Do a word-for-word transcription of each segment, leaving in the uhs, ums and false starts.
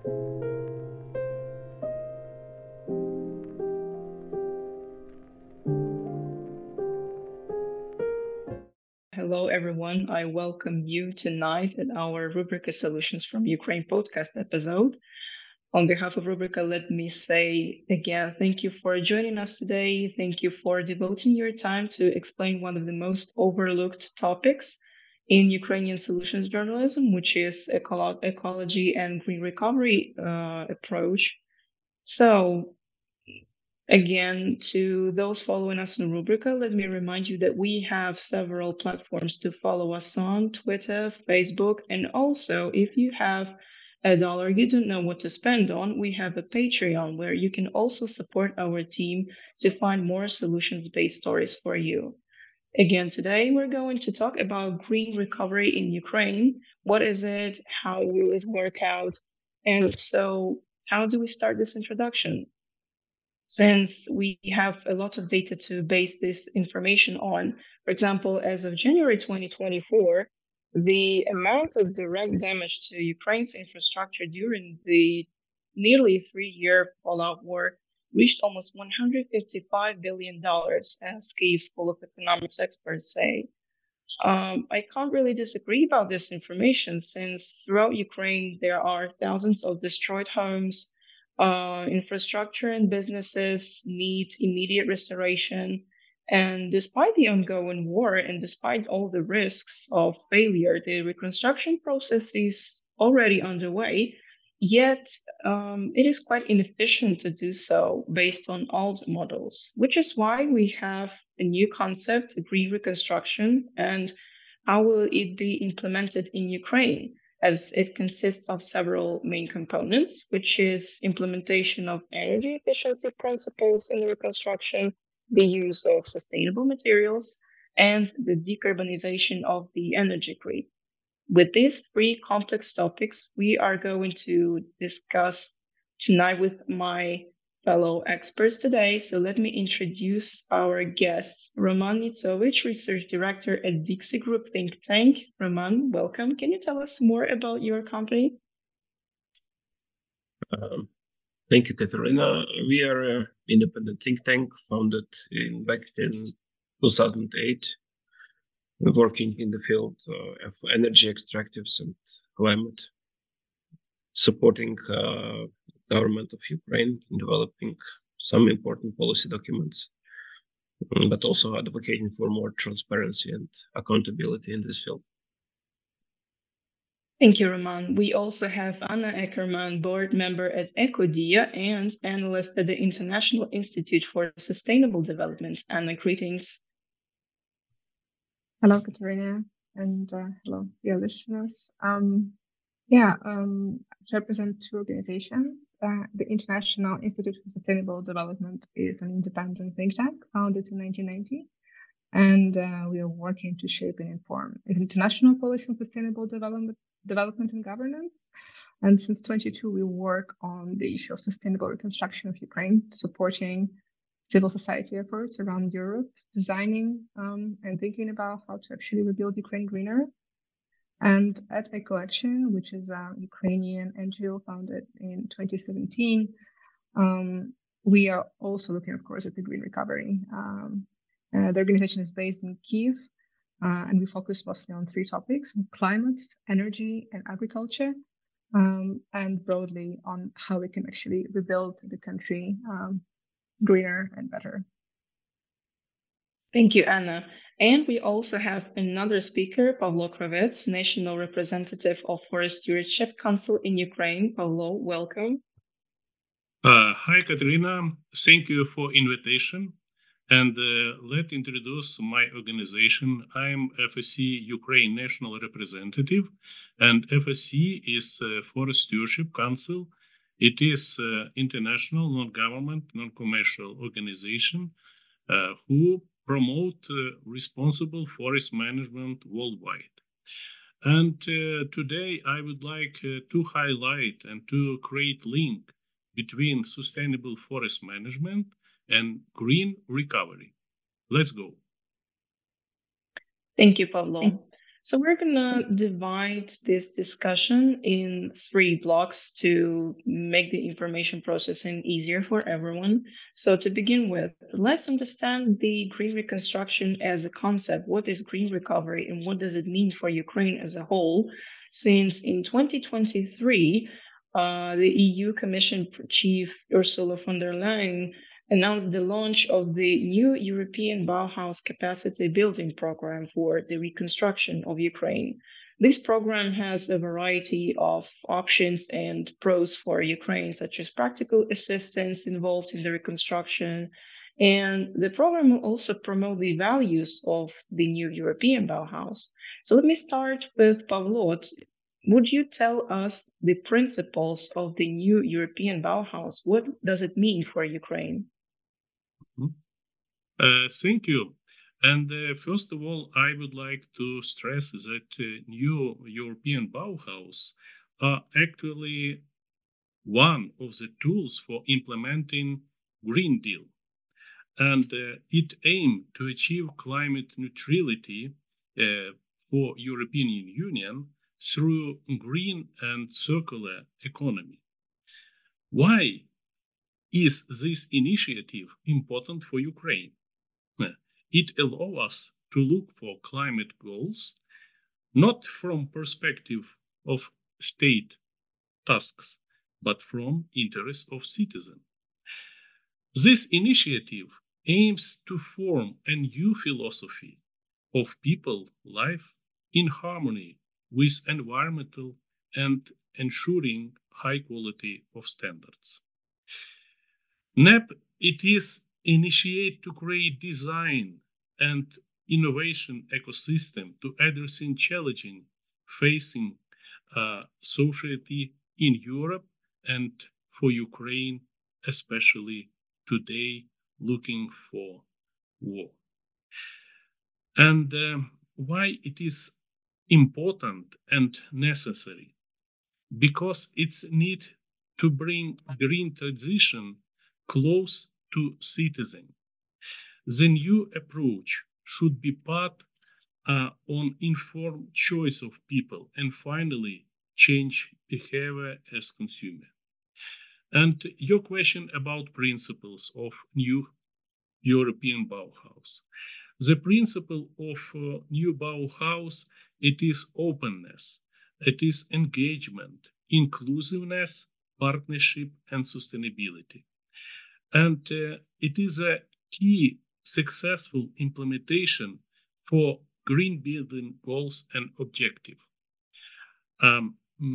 Hello, everyone. I welcome you tonight at our Rubrica Solutions from Ukraine podcast episode. On behalf of Rubrica, let me say again, thank you for joining us today. Thank you for devoting your time to explain one of the most overlooked topics in Ukrainian solutions journalism, which is ecolo- ecology and green recovery uh, approach. So, Again, to those following us on Rubrica, let me remind you that we have several platforms to follow us on: Twitter, Facebook, and also if you have a dollar you don't know what to spend on, we have a Patreon where you can also support our team to find more solutions based stories for you. Again, today we're going to talk about green recovery in Ukraine. What is it? How will it work out? And so, how do we start this introduction? Since we have a lot of data to base this information on. For example, as of January twenty twenty-four, the amount of direct damage to Ukraine's infrastructure during the nearly three year Fallout war reached almost one hundred fifty-five billion dollars, as Kyiv School of Economics experts say. Um, I can't really disagree about this information since throughout Ukraine there are thousands of destroyed homes. Uh, infrastructure and businesses need immediate restoration. And despite the ongoing war and despite all the risks of failure, the reconstruction process is already underway. Yet, um, it is quite inefficient to do so based on old models, which is why we have a new concept, green reconstruction, and how will it be implemented in Ukraine, as it consists of several main components, which is implementation of energy efficiency principles in the reconstruction, the use of sustainable materials, and the decarbonization of the energy grid. With these three complex topics, we are going to discuss tonight with my fellow experts today. So let me introduce our guests. Roman Nitsovich, Research Director at Dixie Group Think Tank. Roman, welcome. Can you tell us more about your company? Um, thank you, Katerina. We are an independent think tank founded in back in two thousand eight, working in the field uh, of energy extractives and climate, supporting uh, government of Ukraine in developing some important policy documents, but also advocating for more transparency and accountability in this field. Thank you, Roman. We also have Anna Eckerman, board member at Ecodia and analyst at the International Institute for Sustainable Development. Anna, greetings. Hello, Katerina, and uh, hello, dear listeners. Um, yeah, um, I represent two organizations. Uh, the International Institute for Sustainable Development is an independent think tank founded in nineteen ninety, and uh, we are working to shape and inform international policy on sustainable development, development and governance. And since twenty-two, we work on the issue of sustainable reconstruction of Ukraine, supporting civil society efforts around Europe, designing um, and thinking about how to actually rebuild Ukraine greener. And at EcoAction, which is a Ukrainian N G O founded in twenty seventeen, um, we are also looking, of course, at the green recovery. Um, uh, the organization is based in Kyiv, uh, and we focus mostly on three topics: climate, energy, and agriculture. Um, and broadly on how we can actually rebuild the country um, greener and better. Thank you, Anna. And we also have another speaker, Pavlo Kravets, National Representative of Forest Stewardship Council in Ukraine. Pavlo, welcome. Uh, hi, Katerina. Thank you for invitation. And uh, let introduce my organization. I'm F S C Ukraine National Representative, and F S C is uh, Forest Stewardship Council. It is uh, international, non-government, non-commercial organization uh, who promote uh, responsible forest management worldwide. And uh, today I would like uh, to highlight and to create link between sustainable forest management and green recovery. Let's go. Thank you, Pavlo. So we're gonna divide this discussion in three blocks to make the information processing easier for everyone. So to begin with, let's understand the green reconstruction as a concept. What is green recovery and what does it mean for Ukraine as a whole? Since in twenty twenty-three, uh, the E U Commission Chief Ursula von der Leyen announced the launch of the new European Bauhaus capacity building program for the reconstruction of Ukraine. This program has a variety of options and pros for Ukraine, such as practical assistance involved in the reconstruction. And the program will also promote the values of the new European Bauhaus. So let me start with Pavlo. Would you tell us the principles of the new European Bauhaus? What does it mean for Ukraine? Uh, thank you. And uh, first of all, I would like to stress that uh, new European Bauhaus are actually one of the tools for implementing Green Deal. And uh, it aimed to achieve climate neutrality uh, for European Union through green and circular economy. Why is this initiative important for Ukraine? It allows us to look for climate goals not from perspective of state tasks, but from interest of citizen. This initiative aims to form a new philosophy of people life in harmony with environmental and ensuring high quality of standards. N E P, it is initiate to create design and innovation ecosystem to addressing challenging facing uh, society in Europe and for Ukraine, especially today, looking for war. And um, why it is important and necessary? Because it's need to bring green transition close to citizen. The new approach should be part uh, on informed choice of people and finally change behavior as consumer. And your question about principles of new European Bauhaus. The principle of uh, new Bauhaus, it is openness, it is engagement, inclusiveness, partnership, and sustainability. And uh, it is a key successful implementation for green building goals and objectives. Um,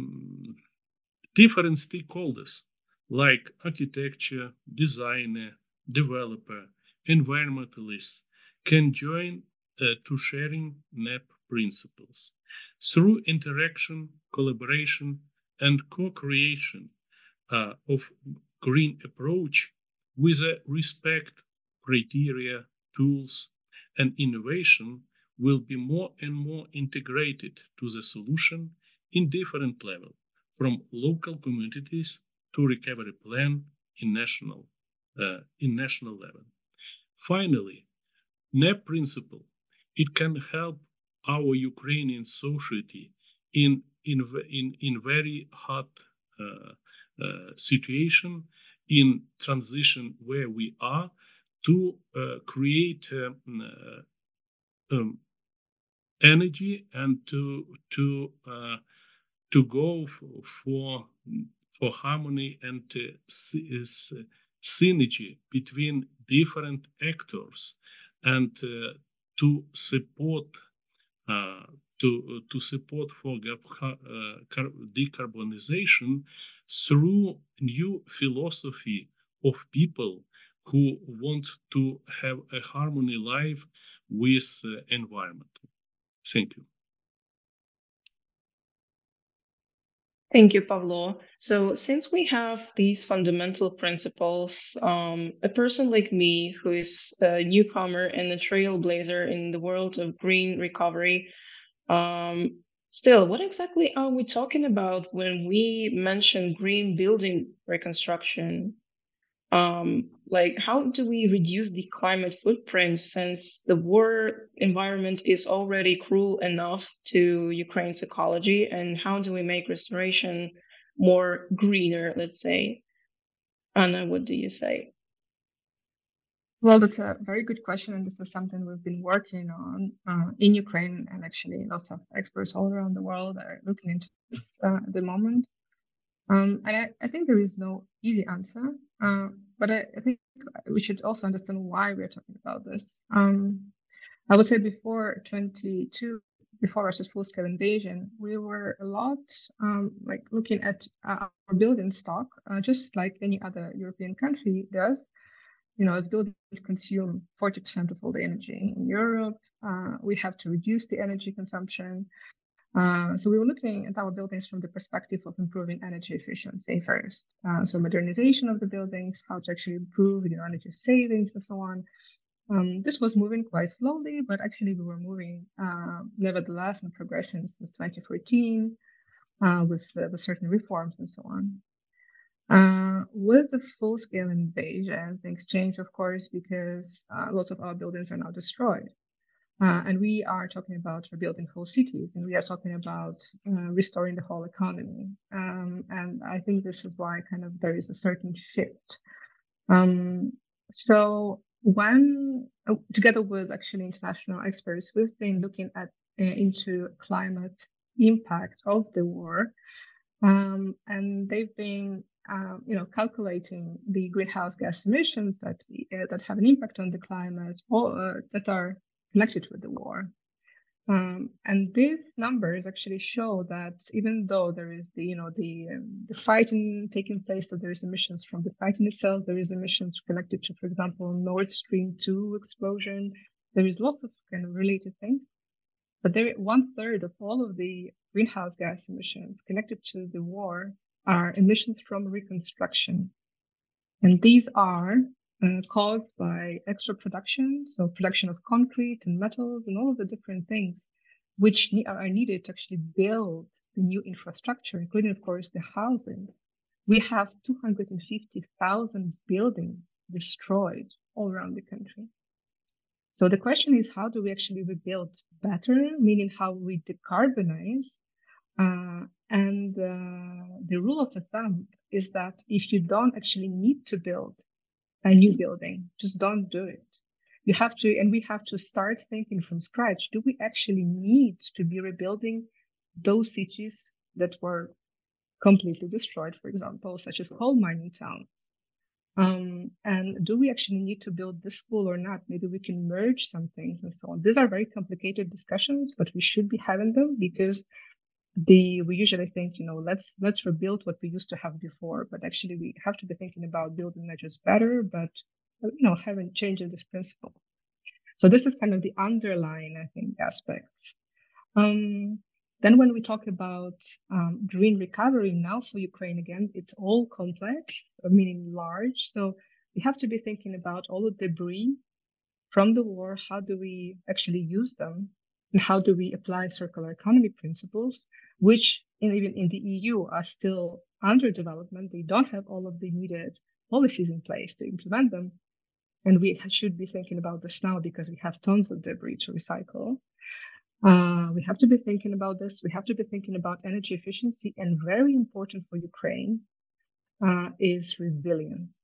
different stakeholders like architecture, designer, developer, environmentalists can join uh, to sharing N E P principles. Through interaction, collaboration, and co-creation uh, of green approach with a respect, criteria, tools, and innovation will be more and more integrated to the solution in different levels, from local communities to recovery plan in national, uh, in national level. Finally, N E P principle, it can help our Ukrainian society in, in, in, in very hard uh, uh, situation, in transition where we are, to uh, create um, uh, um, energy and to to uh, to go for for, for harmony and uh, synergy between different actors and uh, to support uh, to to support for uh, decarbonization through new philosophy of people who want to have a harmony life with uh, environment. Thank you. Thank you, Pavlo. So since we have these fundamental principles, um, a person like me who is a newcomer and a trailblazer in the world of green recovery, um, still, what exactly are we talking about when we mention green building reconstruction? Um, like, how do we reduce the climate footprint since the war environment is already cruel enough to Ukraine's ecology? And how do we make restoration more greener, let's say? Anna, what do you say? Well, that's a very good question, and this is something we've been working on uh, in Ukraine, and actually lots of experts all around the world are looking into this uh, at the moment. Um, and I, I think there is no easy answer, uh, but I, I think we should also understand why we're talking about this. Um, I would say before twenty-two, before Russia's full-scale invasion, we were a lot um, like looking at uh, our building stock, uh, just like any other European country does. You know, as buildings consume forty percent of all the energy in Europe, uh, we have to reduce the energy consumption. Uh, so we were looking at our buildings from the perspective of improving energy efficiency first. Uh, so modernization of the buildings, how to actually improve you know, energy savings and so on. Um, this was moving quite slowly, but actually we were moving uh, nevertheless and progressing since twenty fourteen uh, with, uh, with certain reforms and so on. Uh, with the full-scale invasion, things change, of course, because uh, lots of our buildings are now destroyed. Uh, and we are talking about rebuilding whole cities, and we are talking about uh, restoring the whole economy. Um, and I think this is why kind of there is a certain shift. Um, so when, uh, together with actually international experts, we've been looking at uh, into climate impact of the war, um, and they've been uh, you know, calculating the greenhouse gas emissions that uh, that have an impact on the climate or uh, that are connected with the war. Um, and these numbers actually show that even though there is the, you know, the um, the fighting taking place, so there is emissions from the fighting itself, there is emissions connected to, for example, Nord Stream two explosion. There is lots of kind of related things, but there one third of all of the greenhouse gas emissions connected to the war are emissions from reconstruction, and these are uh, caused by extra production, so production of concrete and metals and all of the different things which ne- are needed to actually build the new infrastructure, including, of course, the housing. We have two hundred fifty thousand buildings destroyed all around the country. So the question is, how do we actually rebuild better, meaning how we decarbonize? Uh, and uh, the rule of thumb is that if you don't actually need to build a new building, just don't do it. You have to, and we have to start thinking from scratch. Do we actually need to be rebuilding those cities that were completely destroyed, for example, such as coal mining towns? Um, and do we actually need to build this school or not? Maybe we can merge some things and so on. These are very complicated discussions, but we should be having them because the we usually think, you know, let's let's rebuild what we used to have before, but actually we have to be thinking about building not just better, but you know, having changing this principle. So this is kind of the underlying, I think, aspects. Um, then when we talk about um, green recovery now for Ukraine, again, it's all complex, meaning large. So we have to be thinking about all the debris from the war. How do we actually use them? And how do we apply circular economy principles, which in, even in the E U are still under development? They don't have all of the needed policies in place to implement them. And we should be thinking about this now because we have tons of debris to recycle. Uh, we have to be thinking about this. We have to be thinking about energy efficiency. And very important for Ukraine uh, is resilience.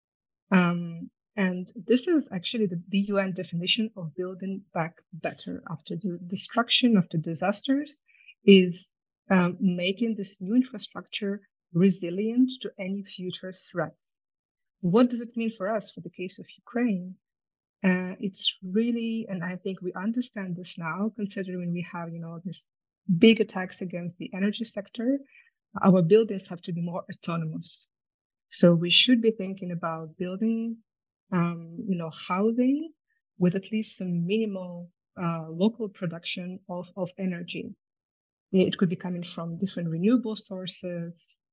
Um, and this is actually the, the U N definition of building back better after the destruction, after disasters, is um, making this new infrastructure resilient to any future threats. What does it mean for us for the case of Ukraine? Uh, it's really, and I think we understand this now, considering we have, you know, this big attacks against the energy sector. Our buildings have to be more autonomous. So we should be thinking about building, um, you know, housing with at least some minimal uh, local production of, of energy. It could be coming from different renewable sources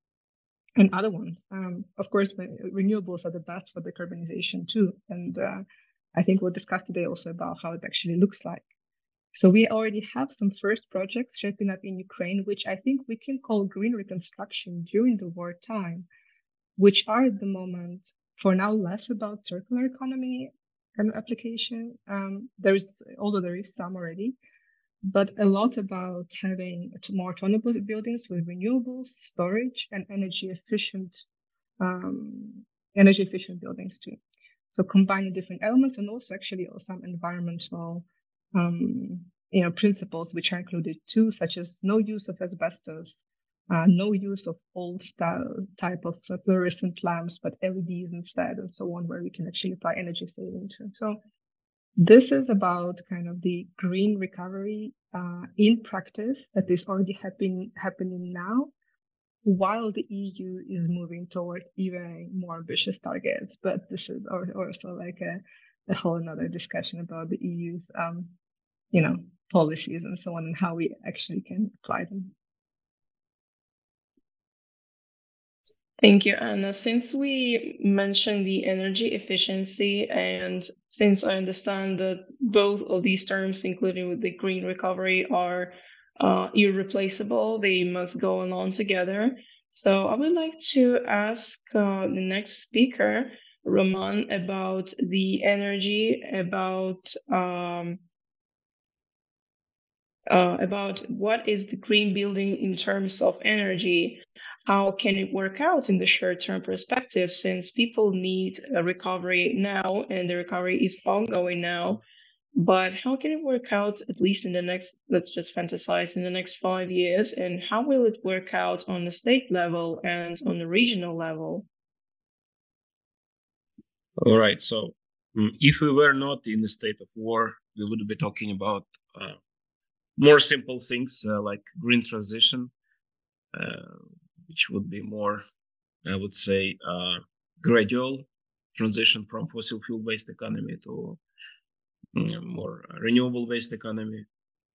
and other ones. Um, of course, renewables are the best for decarbonization too. And uh, I think we'll discuss today also about how it actually looks like. So we already have some first projects shaping up in Ukraine, which I think we can call green reconstruction during the wartime, which are at the moment for now less about circular economy kind of application. Um, there is, although there is some already, but a lot about having more autonomous buildings with renewables, storage, and energy efficient, um, energy efficient buildings too. So combining different elements and also actually some environmental, um, you know, principles which are included too, such as no use of asbestos, uh, no use of old style type of uh, fluorescent lamps, but L E Ds instead, and so on, where we can actually apply energy saving to. So this is about kind of the green recovery uh, in practice that is already happen, happening now, while the E U is moving toward even more ambitious targets. But this is also like a, a whole another discussion about the E U's, um, you know, policies and so on, and how we actually can apply them. Thank you, Anna. Since we mentioned the energy efficiency, and since I understand that both of these terms, including with the green recovery, are uh, irreplaceable, they must go along together. So I would like to ask uh, the next speaker, Roman, about the energy, about um, uh, about what is the green building in terms of energy. How can it work out in the short-term perspective, since people need a recovery now and the recovery is ongoing now? But how can it work out, at least in the next, let's just fantasize, in the next five years? And how will it work out on the state level and on the regional level? All right. So um, if we were not in a state of war, we would be talking about uh, more simple things uh, like green transition, uh, which would be more, I would say, uh, gradual transition from fossil fuel-based economy to you know, more renewable-based economy.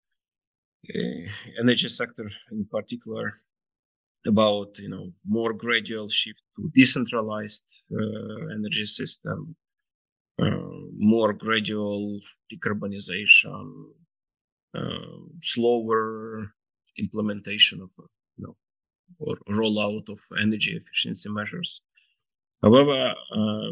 Uh, energy sector in particular, about you know more gradual shift to decentralized uh, energy system, uh, more gradual decarbonization, uh, slower implementation of you know or rollout of energy efficiency measures. However, uh,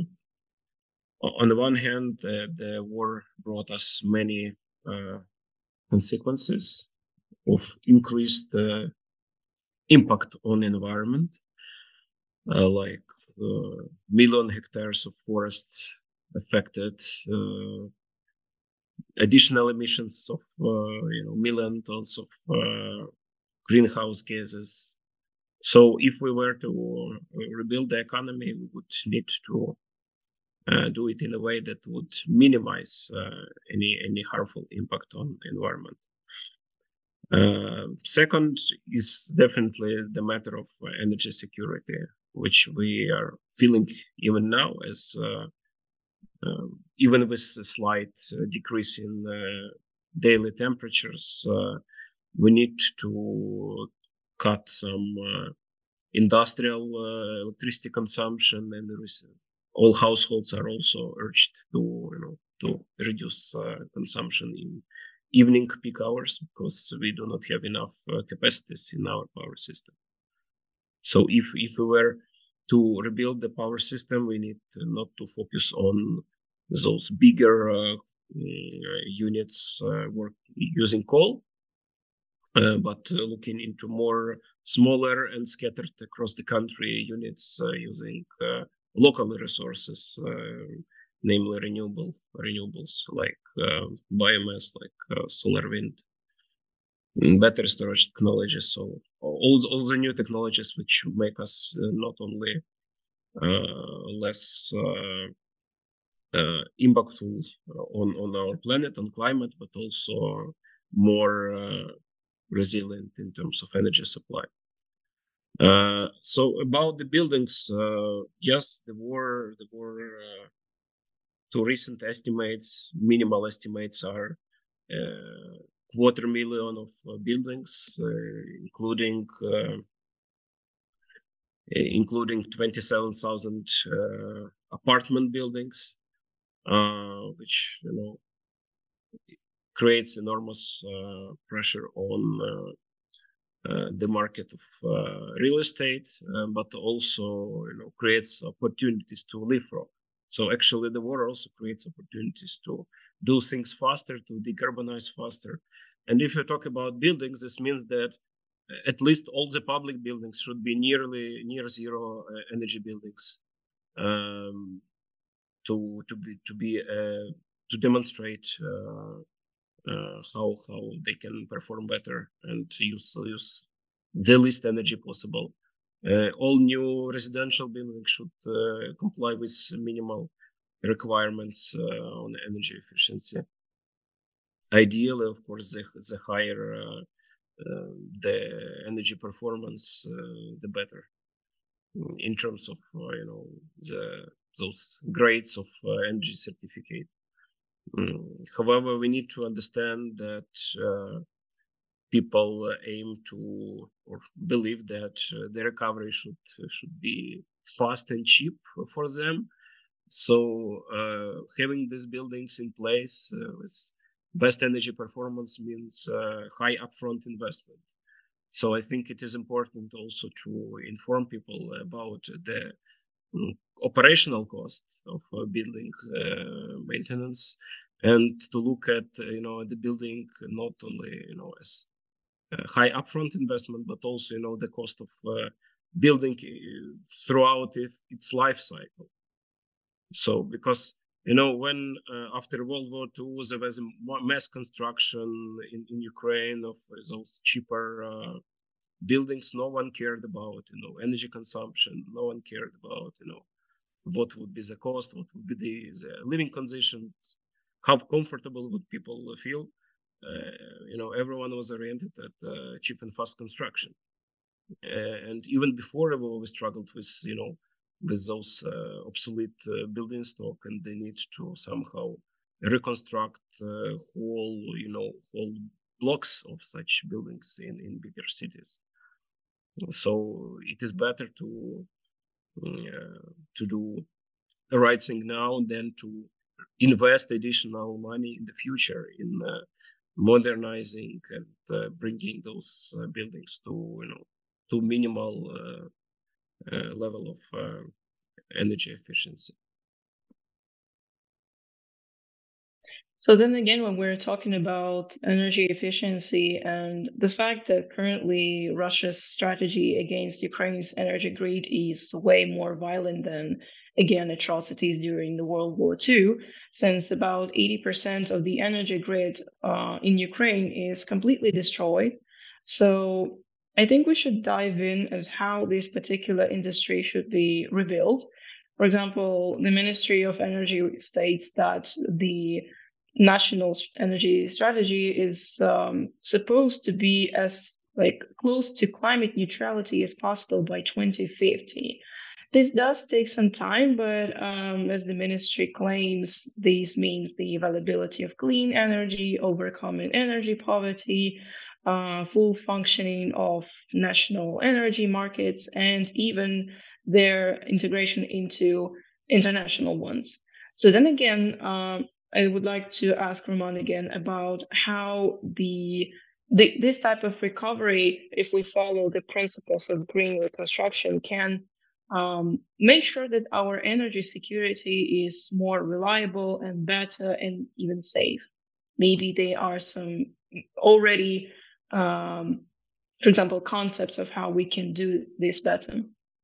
on the one hand, uh, the war brought us many uh, consequences of increased uh, impact on environment, uh, like uh, million hectares of forests affected, uh, additional emissions of uh, you know million tons of uh, greenhouse gases. So if we were to rebuild the economy, we would need to uh, do it in a way that would minimize uh, any any harmful impact on environment. Uh, second is definitely the matter of energy security, which we are feeling even now, as uh, uh, even with a slight uh, decrease in uh, daily temperatures, uh, we need to cut some uh, industrial uh, electricity consumption, and there is, all households are also urged to you know to reduce uh, consumption in evening peak hours, because we do not have enough uh, capacities in our power system. So if if we were to rebuild the power system, we need not to focus on those bigger uh, units uh, work using coal, uh, but uh, looking into more smaller and scattered across the country units uh, using uh, local resources, uh, namely renewable renewables like uh, biomass, like uh, solar, wind, battery storage technologies. So all, all the new technologies which make us uh, not only uh, less uh, uh, impactful on, on our planet, on climate, but also more uh, resilient in terms of energy supply. Uh, so about the buildings, uh, yes, the war, the war, uh, to recent estimates, minimal estimates are uh, quarter million of uh, buildings, uh, including uh, including twenty-seven thousand uh, apartment buildings, uh, which you know creates enormous uh, pressure on uh, uh, the market of uh, real estate, uh, but also, you know, creates opportunities to leapfrog. So actually, the war also creates opportunities to do things faster, to decarbonize faster. And if you talk about buildings, this means that at least all the public buildings should be nearly near zero uh, energy buildings, um, to to be to be uh, to demonstrate uh, uh, how how they can perform better and use use the least energy possible. Uh, all new residential buildings should uh, comply with minimal requirements uh, on energy efficiency. Ideally, of course, the, the higher uh, uh, the energy performance, uh, the better in terms of uh, you know the those grades of uh, energy certificate. Mm. However, we need to understand that uh, people aim to or believe that uh, the recovery should should be fast and cheap for them. So uh, having these buildings in place uh, with best energy performance means uh, high upfront investment. So I think it is important also to inform people about the mm, operational cost of uh, building uh, maintenance, and to look at uh, you know the building not only you know as uh, high upfront investment, but also you know the cost of uh, building uh, throughout if, its life cycle. So because you know when uh, after World War Two there was a mass construction in, in Ukraine of those cheaper uh, buildings, no one cared about you know energy consumption. No one cared about you know what would be the cost, what would be the, the living conditions, how comfortable would people feel. Uh, you know, everyone was oriented at uh, cheap and fast construction. Uh, and even before the war, we struggled with, you know, with those uh, obsolete uh, building stock, and they need to somehow reconstruct uh, whole, you know, whole blocks of such buildings in, in bigger cities. So it is better to uh, to do the right thing now than to invest additional money in the future in uh, modernizing and uh, bringing those uh, buildings to you know to minimal uh, uh, level of uh, energy efficiency. So then again, when we're talking about energy efficiency and the fact that currently Russia's strategy against Ukraine's energy grid is way more violent than, again, atrocities during the World War Two, since about eighty percent of the energy grid uh, in Ukraine is completely destroyed. So I think we should dive in at how this particular industry should be rebuilt. For example, the Ministry of Energy states that the national energy strategy is um, supposed to be as like close to climate neutrality as possible by twenty fifty. This does take some time, but um, as the ministry claims, this means the availability of clean energy, overcoming energy poverty, uh, full functioning of national energy markets, and even their integration into international ones. So then again, um, I would like to ask Roman again about how the, the this type of recovery, if we follow the principles of green reconstruction, can um, make sure that our energy security is more reliable and better and even safe. Maybe there are some already, um, for example, concepts of how we can do this better.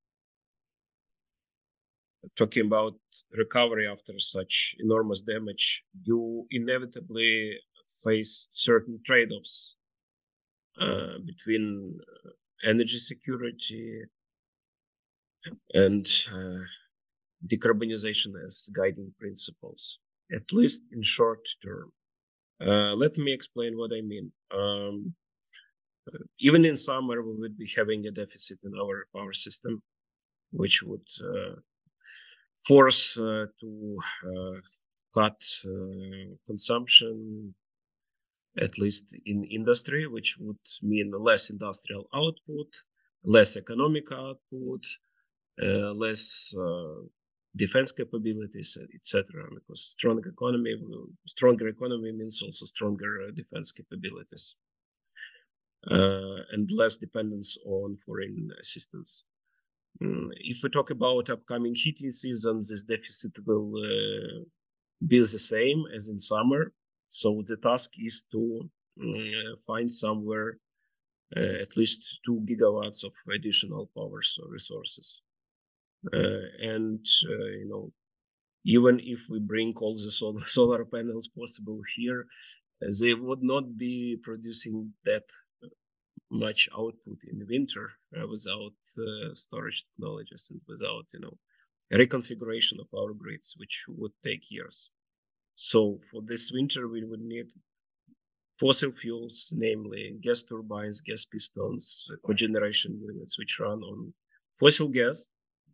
Talking about recovery after such enormous damage, you inevitably face certain trade-offs uh, between energy security and uh, decarbonization as guiding principles, at least in short term. Uh, let me explain what I mean. Um, even in summer, we would be having a deficit in our power system, which would uh, force uh, to uh, cut uh, consumption, at least in industry, which would mean less industrial output, less economic output, uh, less uh, defense capabilities, et cetera. Because strong economy, stronger economy means also stronger uh, defense capabilities. uh, and less dependence on foreign assistance. Mm, if we talk about upcoming heating season, this deficit will uh, be the same as in summer. So the task is to uh, find somewhere uh, at least two gigawatts of additional power resources. Uh, and, uh, you know, even if we bring all the solar, solar panels possible here, uh, they would not be producing that much output in the winter uh, without uh, storage technologies and without, you know, reconfiguration of our grids, which would take years. So for this winter, we would need fossil fuels, namely gas turbines, gas pistons, cogeneration units, which run on fossil gas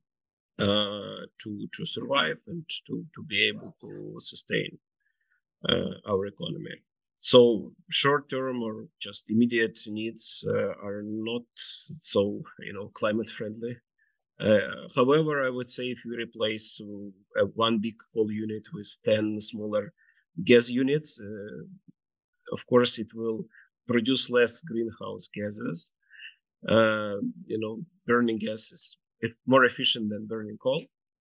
uh, to to survive and to to be able to sustain uh, our economy. So short-term or just immediate needs uh, are not so, you know, climate friendly. Uh, however, I would say if you replace uh, one big coal unit with ten smaller gas units, uh, of course, it will produce less greenhouse gases. Uh, you know, burning gas is more efficient than burning coal.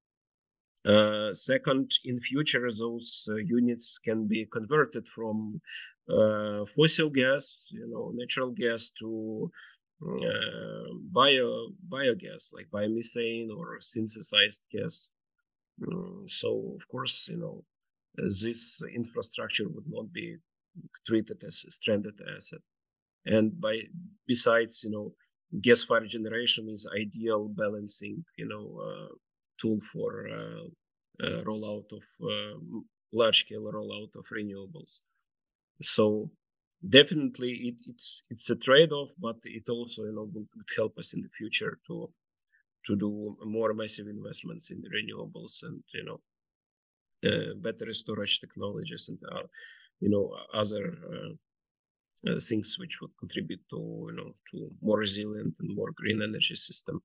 Uh, second, in future, those uh, units can be converted from uh, fossil gas, you know, natural gas to uh, bio biogas like biomethane or synthesized gas. Mm, so, of course, you know, this infrastructure would not be treated as a stranded asset. And by besides, you know, gas-fired generation is ideal balancing, you know, uh, tool for uh, uh, rollout of uh, large-scale rollout of renewables. So definitely, it, it's it's a trade-off, but it also, you know, would, would help us in the future to to do more massive investments in renewables and, you know, uh, battery storage technologies and uh, you know, other uh, Uh, things which would contribute to, you know, to more resilient and more green energy system.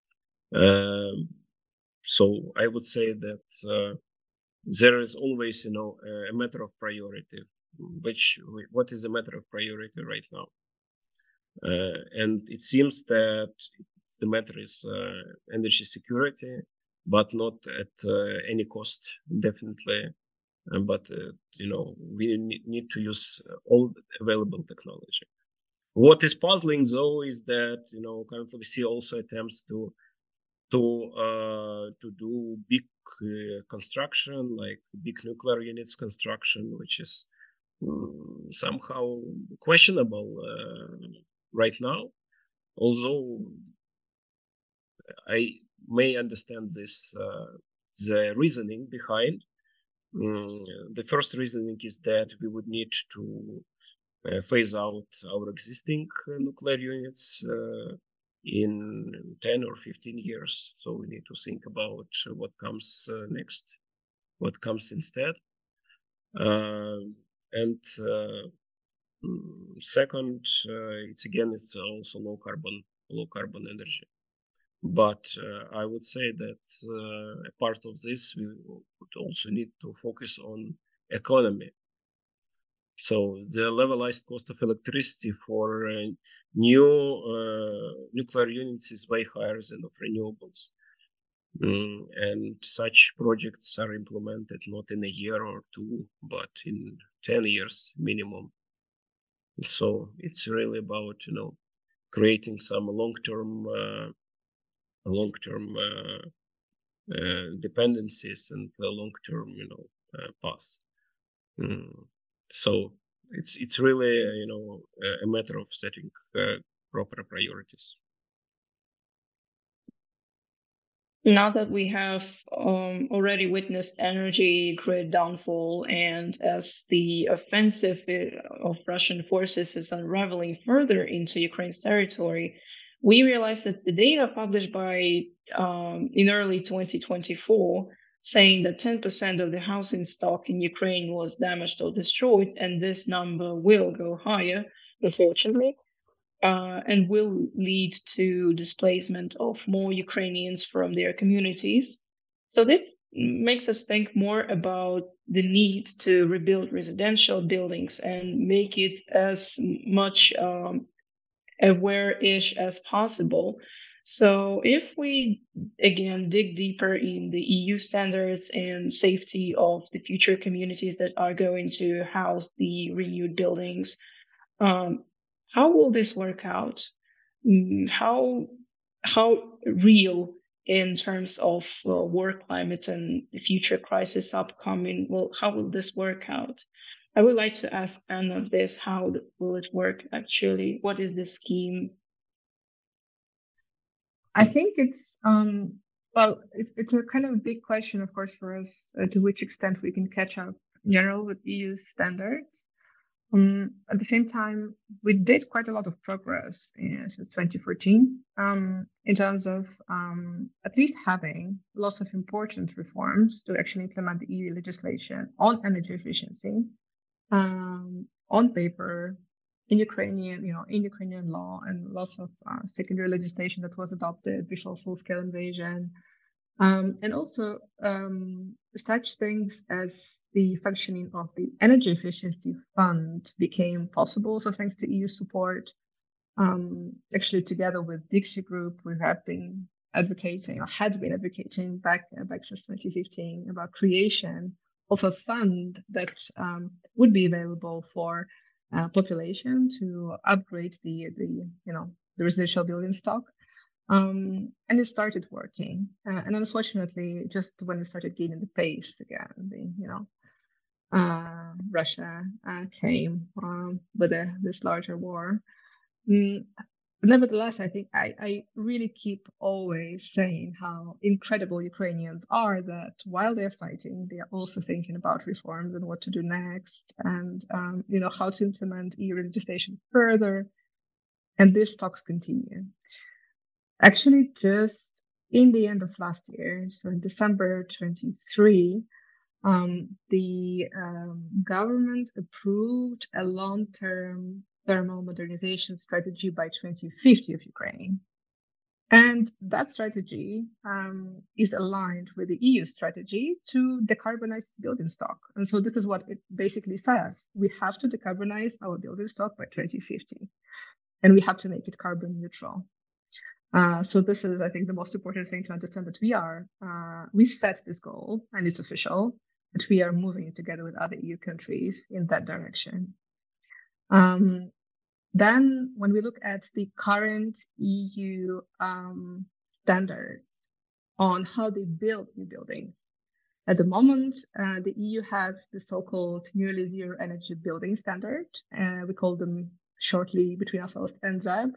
Um, so I would say that uh, there is always, you know, a matter of priority. Which what is a matter of priority right now? Uh, and it seems that the matter is uh, energy security, but not at uh, any cost, definitely. Uh, but uh, you know, we need to use all available technology. What is puzzling, though, is that, you know, currently we see also attempts to to uh, to do big uh, construction, like big nuclear units construction, which is um, somehow questionable uh, right now. Although I may understand this, uh, the reasoning behind. Um, the first reasoning is that we would need to uh, phase out our existing uh, nuclear units uh, in ten or fifteen years. So we need to think about what comes uh, next, what comes instead. Uh, and uh, second, uh, it's again, it's also low carbon, low carbon energy. But uh, I would say that uh, a part of this, we would also need to focus on economy. So the levelized cost of electricity for uh, new uh, nuclear units is way higher than of renewables. Mm, and such projects are implemented not in a year or two, but in ten years minimum. So it's really about, you know, creating some long-term uh, long-term uh, uh, dependencies and a long-term, you know, uh, path. Mm. So it's it's really, you know, a matter of setting uh, proper priorities. Now that we have um, already witnessed energy grid downfall, and as the offensive of Russian forces is unraveling further into Ukraine's territory, we realized that the data published by um, in early twenty twenty-four saying that ten percent of the housing stock in Ukraine was damaged or destroyed, and this number will go higher, unfortunately. Uh, and will lead to displacement of more Ukrainians from their communities. So this makes us think more about the need to rebuild residential buildings and make it as much um, aware-ish as possible. So if we, again, dig deeper in the E U standards and safety of the future communities that are going to house the renewed buildings, um, how will this work out? Mm, How how real in terms of uh, war climate and the future crisis upcoming? Well, how will this work out? I would like to ask Anna this: How th- will it work actually? What is the scheme? I think it's um well, it, it's a kind of a big question, of course, for us uh, to which extent we can catch up in general with E U standards. Um, at the same time, we did quite a lot of progress in, since twenty fourteen um, in terms of um, at least having lots of important reforms to actually implement the E U legislation on energy efficiency um, on paper in Ukrainian, you know, in Ukrainian law, and lots of uh, secondary legislation that was adopted before full-scale invasion. Um, and also um, such things as the functioning of the Energy Efficiency Fund became possible. So thanks to E U support, um, actually together with Dixie Group, we have been advocating or had been advocating back uh, back since twenty fifteen about creation of a fund that um, would be available for uh, population to upgrade the the you know the residential building stock. Um, and it started working. Uh, and unfortunately, just when it started gaining the pace again, the, you know, uh, Russia uh, came um, with a, this larger war. Mm, nevertheless, I think I, I really keep always saying how incredible Ukrainians are, that while they're fighting, they are also thinking about reforms and what to do next, and um, you know, how to implement E U legislation further. And these talks continue. Actually, just in the end of last year, so in December twenty-three, um, the um, government approved a long-term thermal modernization strategy by twenty fifty of Ukraine. And that strategy um, is aligned with the E U strategy to decarbonize the building stock. And so this is what it basically says. We have to decarbonize our building stock by twenty fifty, and we have to make it carbon neutral. Uh, so this is, I think, the most important thing to understand, that we are, uh, we set this goal, and it's official, that we are moving together with other E U countries in that direction. Um, then when we look at the current E U um, standards on how they build new buildings, at the moment, uh, the E U has the so-called nearly zero energy building standard. Uh, we call them shortly between ourselves N Z E B.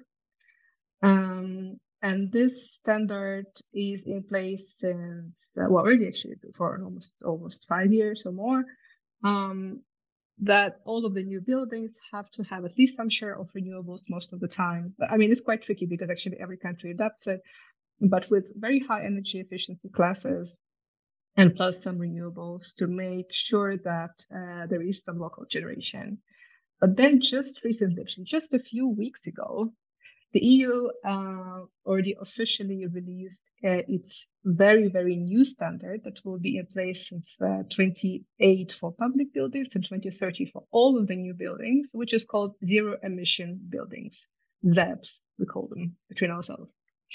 Um, and this standard is in place since, uh, well, already actually for almost almost five years or more. Um, that all of the new buildings have to have at least some share of renewables most of the time. But, I mean, it's quite tricky because actually every country adapts it, but with very high energy efficiency classes and plus some renewables to make sure that uh, there is some local generation. But then just recently, actually just a few weeks ago, the E U uh, already officially released uh, its very, very new standard that will be in place since uh, twenty-eight for public buildings and twenty thirty for all of the new buildings, which is called zero emission buildings, Z E Bs, we call them between ourselves.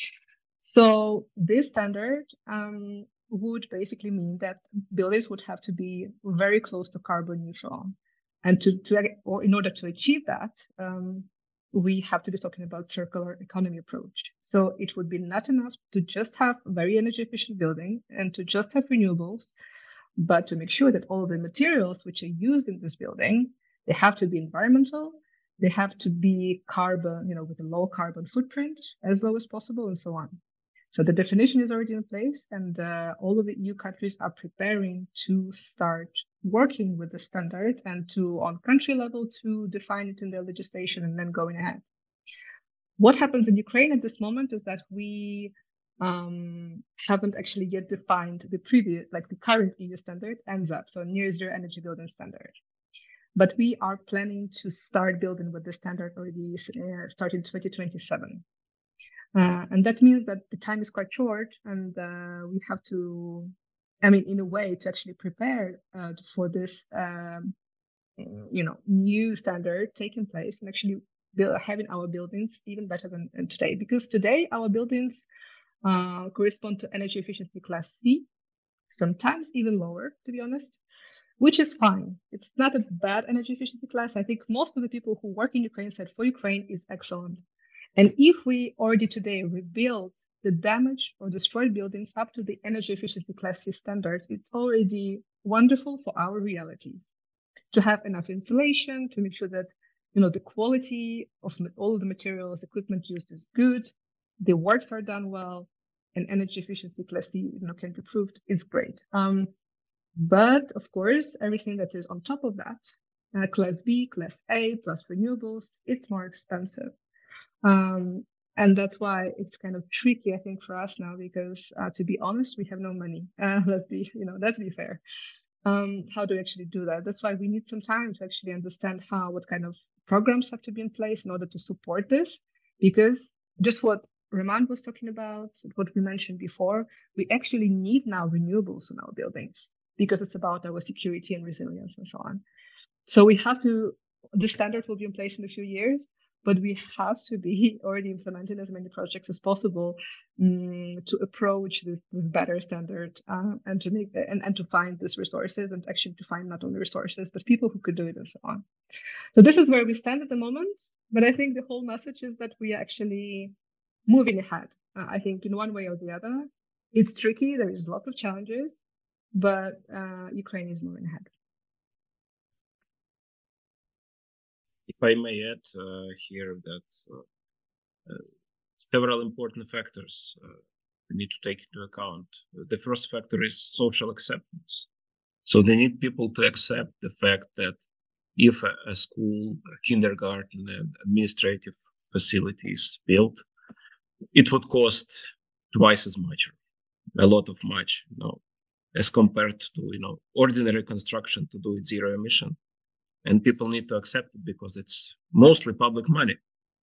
So this standard um, would basically mean that buildings would have to be very close to carbon neutral. And to, to or in order to achieve that, um, we have to be talking about circular economy approach. So it would be not enough to just have a very energy efficient building and to just have renewables, but to make sure that all the materials which are used in this building, they have to be environmental, they have to be carbon, you know, with a low carbon footprint, as low as possible, and so on. So the definition is already in place, and uh, all of the E U countries are preparing to start working with the standard and to, on country level, to define it in their legislation and then going ahead. What happens in Ukraine at this moment is that we um, haven't actually yet defined the previous, like the current E U standard, N Z E B, so near zero energy building standard. But we are planning to start building with the standard already uh, starting twenty twenty-seven. Uh, and that means that the time is quite short, and uh, we have to, I mean, in a way, to actually prepare uh, for this, um, you know, new standard taking place and actually build, having our buildings even better than, than today. Because today our buildings uh, correspond to energy efficiency class C, sometimes even lower, to be honest, which is fine. It's not a bad energy efficiency class. I think most of the people who work in Ukraine said for Ukraine is excellent. And if we already today rebuild the damaged or destroyed buildings up to the energy efficiency class C standards, it's already wonderful for our realities. To have enough insulation, to make sure that you know the quality of all of the materials, equipment used is good, the works are done well, and energy efficiency class C you know, can be proved is great. Um, but of course, everything that is on top of that, uh, class B, class A, plus renewables, it's more expensive. Um, and that's why it's kind of tricky, I think, for us now, because uh, to be honest, we have no money. Uh, let's be, you know, let's be fair. Um, how do we actually do that? That's why we need some time to actually understand how, what kind of programs have to be in place in order to support this. Because just what Roman was talking about, what we mentioned before, we actually need now renewables in our buildings because it's about our security and resilience and so on. So we have to, the standard will be in place in a few years, but we have to be already implementing as many projects as possible um, to approach this, this better standard uh, and to make and, and to find these resources and actually to find not only resources, but people who could do it and so on. So this is where we stand at the moment. But I think the whole message is that we are actually moving ahead. Uh, I think in one way or the other, it's tricky. There is lots of challenges, but uh, Ukraine is moving ahead. If I may add uh, here that uh, uh, several important factors uh, we need to take into account. The first factor is social acceptance. So they need people to accept the fact that if a, a school, a kindergarten, and administrative facilities built, it would cost twice as much, a lot of much, you know, as compared to you know ordinary construction to do it zero emission. And people need to accept it because it's mostly public money.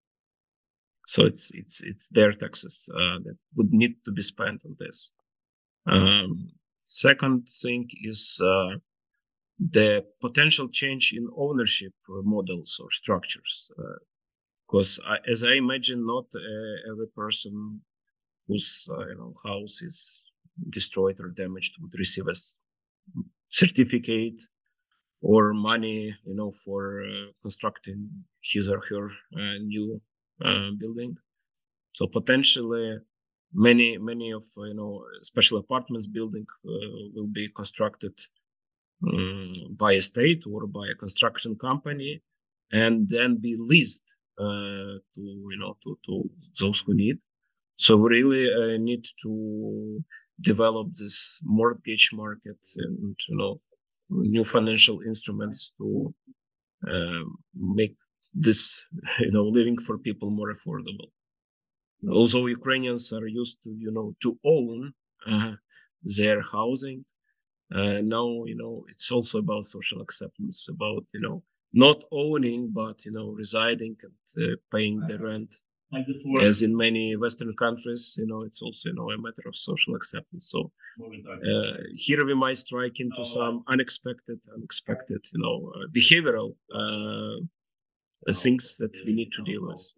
So it's it's it's their taxes uh, that would need to be spent on this. Um, second thing is uh, the potential change in ownership models or structures. Because uh, as I imagine, not uh, every person whose uh, you know house is destroyed or damaged would receive a certificate or money, you know, for uh, constructing his or her uh, new uh, building. So potentially, many many of uh, you know special apartments building uh, will be constructed um, by a state or by a construction company, and then be leased uh, to you know to to those who need. So we really uh, need to develop this mortgage market and you know new financial instruments to uh, make this you know living for people more affordable. Although Ukrainians are used to you know to own uh, their housing, uh, now you know it's also about social acceptance, about you know not owning but you know residing and uh, paying the rent. As in many Western countries, you know, it's also, you know, a matter of social acceptance. So uh, here we might strike into some unexpected, unexpected, you know, uh, behavioral uh, things that we need to deal with.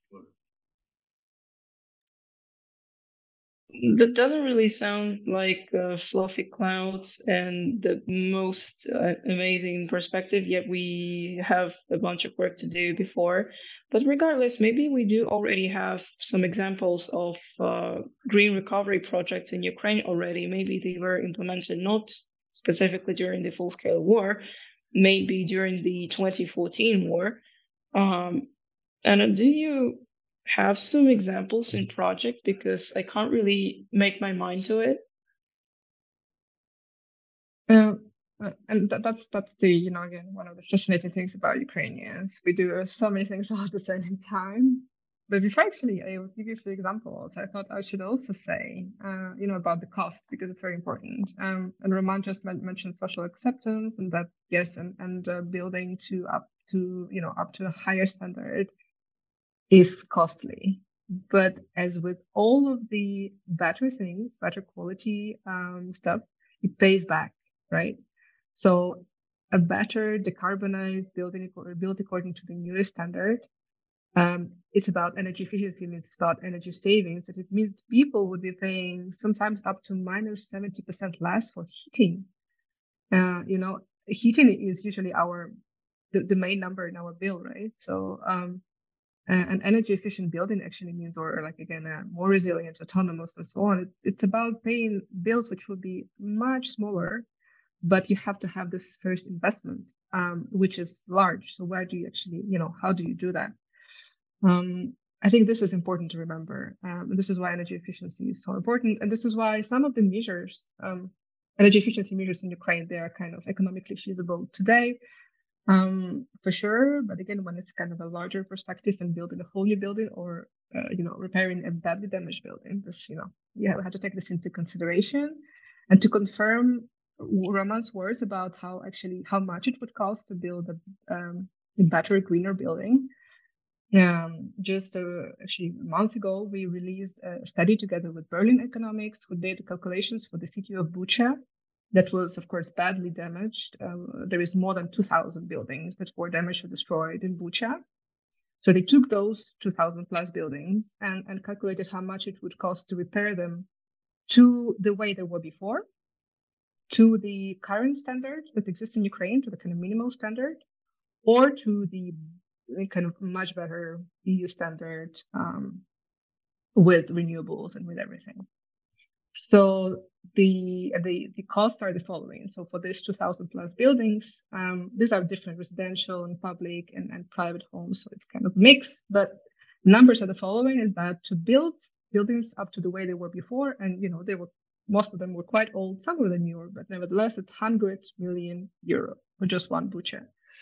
That doesn't really sound like uh, fluffy clouds and the most uh, amazing perspective, yet we have a bunch of work to do before. But regardless, maybe we do already have some examples of uh, green recovery projects in Ukraine already. Maybe they were implemented not specifically during the full-scale war, maybe during the twenty fourteen war. Um, and do you have some examples in projects, because I can't really make my mind to it? Uh, uh, and that, that's that's the you know again one of the fascinating things about Ukrainians. We do so many things all at the same time. But before actually I will give you a few examples, I thought I should also say uh, you know about the cost, because it's very important. Um, and Roman just mentioned social acceptance, and that yes, and and uh, building to up to you know up to a higher standard is costly. But as with all of the better things, better quality um, stuff, it pays back, right? So a better decarbonized building built according to the newest standard Um, it's about energy efficiency, means it's about energy savings. That it means people would be paying sometimes up to minus seventy percent less for heating. Uh, you know, heating is usually our the, the main number in our bill, right? So um, an energy efficient building actually means, or like again, uh, more resilient, autonomous, and so on. It, it's about paying bills which will be much smaller, but you have to have this first investment, um, which is large. So where do you actually, you know, how do you do that? Um, I think this is important to remember. Um, and this is why energy efficiency is so important. And this is why some of the measures, um, energy efficiency measures in Ukraine, they are kind of economically feasible today, um, for sure. But again, when it's kind of a larger perspective and building a whole new building, or, uh, you know, repairing a badly damaged building, this, you know, you have to take this into consideration. And to confirm Roman's words about how actually, how much it would cost to build a, um, a better, greener building. Um, just uh, actually months ago, we released a study together with Berlin Economics, who did the calculations for the city of Bucha. That was, of course, badly damaged. Um, there is more than two thousand buildings that were damaged or destroyed in Bucha. So they took those two thousand plus buildings and, and calculated how much it would cost to repair them to the way they were before, to the current standard that exists in Ukraine, to the kind of minimal standard, or to the kind of much better E U standard, um, with renewables and with everything. So the the the costs are the following. So for these two thousand plus buildings, um, these are different residential and public and, and private homes. So it's kind of mixed, but numbers are the following: is that to build buildings up to the way they were before, and you know they were most of them were quite old, some of them newer, but nevertheless, it's one hundred million euro for just one Bucha.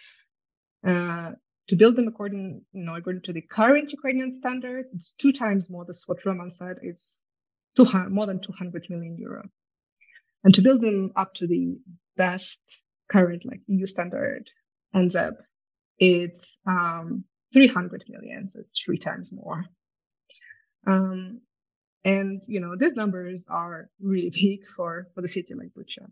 Uh, to build them according, you know, according to the current Ukrainian standard, it's two times more. That's what Roman said. It's two hundred, more than two hundred million euro. And to build them up to the best current, like E U standard, N Z E B, it's um, three hundred million. So it's three times more. Um, and, you know, these numbers are really big for, for the city like Bucha.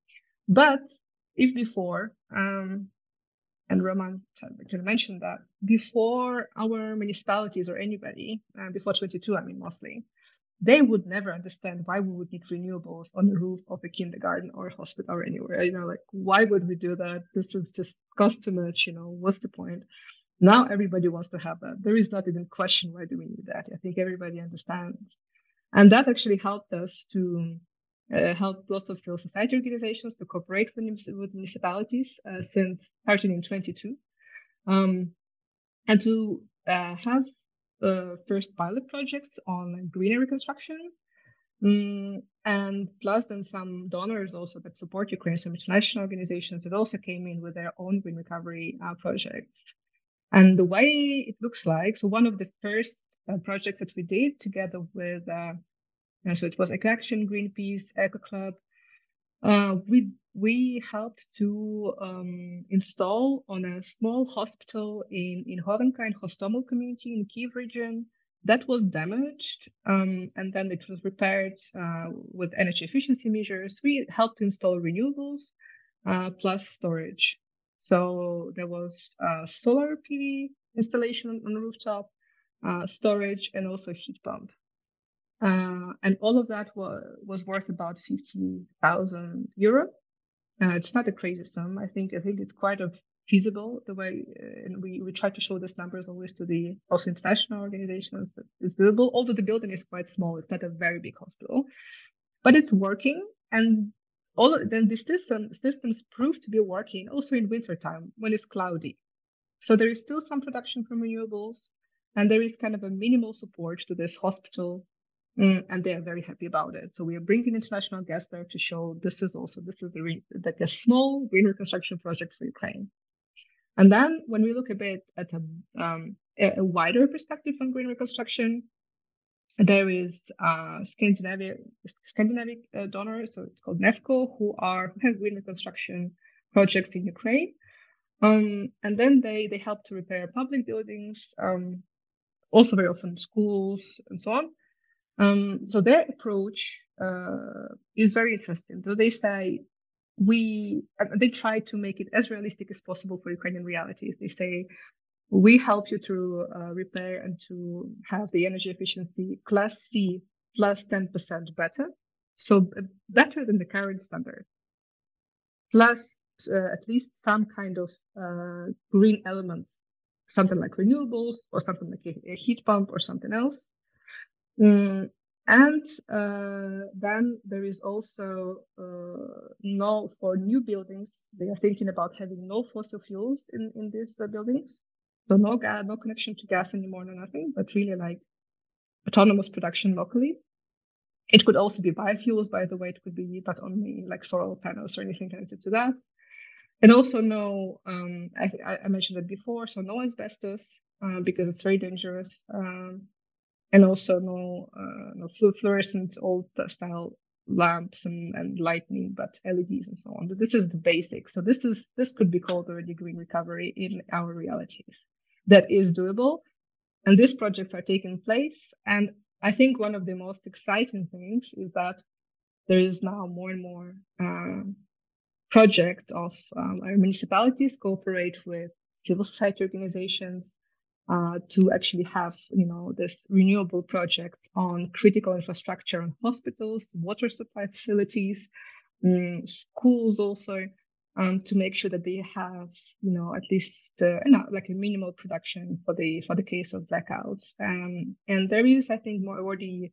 But if before, um, and Roman mentioned that before our municipalities or anybody, uh, before twenty-two, I mean, mostly, they would never understand why we would need renewables on the roof of a kindergarten or a hospital or anywhere. You know, like, why would we do that? This is just cost too much. You know, what's the point? Now everybody wants to have that. There is not even question, why do we need that? I think everybody understands. And that actually helped us to Uh, helped lots of civil society organizations to cooperate with, with municipalities uh, since starting in twenty-two, um, and to uh, have uh, first pilot projects on greenery construction, um, and plus then some donors also that support Ukraine, some international organizations that also came in with their own green recovery uh, projects. And the way it looks like, so one of the first uh, projects that we did together with uh, And so it was EcoAction, Greenpeace, Eco Club. Uh, we we helped to um, install on a small hospital in in Horenka, in Hostomel community in Kyiv region that was damaged, um, and then it was repaired uh, with energy efficiency measures. We helped to install renewables uh, plus storage. So there was uh, solar P V installation on the rooftop, uh, storage, and also heat pump. Uh, and all of that was, was worth about fifty thousand euro. Uh, it's not a crazy sum. I think I think it's quite a feasible the way, uh, and we, we try to show these numbers always to the also international organizations that it's doable. Although the building is quite small, it's not a very big hospital, but it's working. And all of, then the system, systems prove to be working also in wintertime when it's cloudy. So there is still some production from renewables, and there is kind of a minimal support to this hospital. Mm, and they are very happy about it. So we are bringing international guests there to show this is also this is the re- like a small green reconstruction project for Ukraine. And then when we look a bit at a, um, a, a wider perspective on green reconstruction, there is uh, Scandinavian Scandinavian uh, donors, so it's called NEFCO, who are who have green reconstruction projects in Ukraine, um, and then they they help to repair public buildings, um, also very often schools and so on. Um, so their approach uh, is very interesting. So they say we, uh, they try to make it as realistic as possible for Ukrainian realities. They say we help you to uh, repair and to have the energy efficiency class C plus ten percent better. So uh, better than the current standard, plus uh, at least some kind of uh, green elements, something like renewables or something like a, a heat pump or something else. Mm, and uh, then there is also uh, no, for new buildings, they are thinking about having no fossil fuels in, in these uh, buildings. So no gas, no connection to gas anymore, no nothing, but really like autonomous production locally. It could also be biofuels, by the way. It could be not only like solar panels or anything connected to that. And also no, um, I, I mentioned it before, so no asbestos uh, because it's very dangerous. Um, and also no, uh, no fluorescent old style lamps and, and lightning, but L E Ds and so on. But this is the basic. So this is this could be called already green recovery in our realities. That is doable, and these projects are taking place. And I think one of the most exciting things is that there is now more and more uh, projects of um, our municipalities cooperate with civil society organizations uh, to actually have, you know, this renewable projects on critical infrastructure on hospitals, water supply facilities, um, schools also, um, to make sure that they have, you know, at least uh, you know, like a minimal production for the for the case of blackouts. Um, and there is, I think, more already.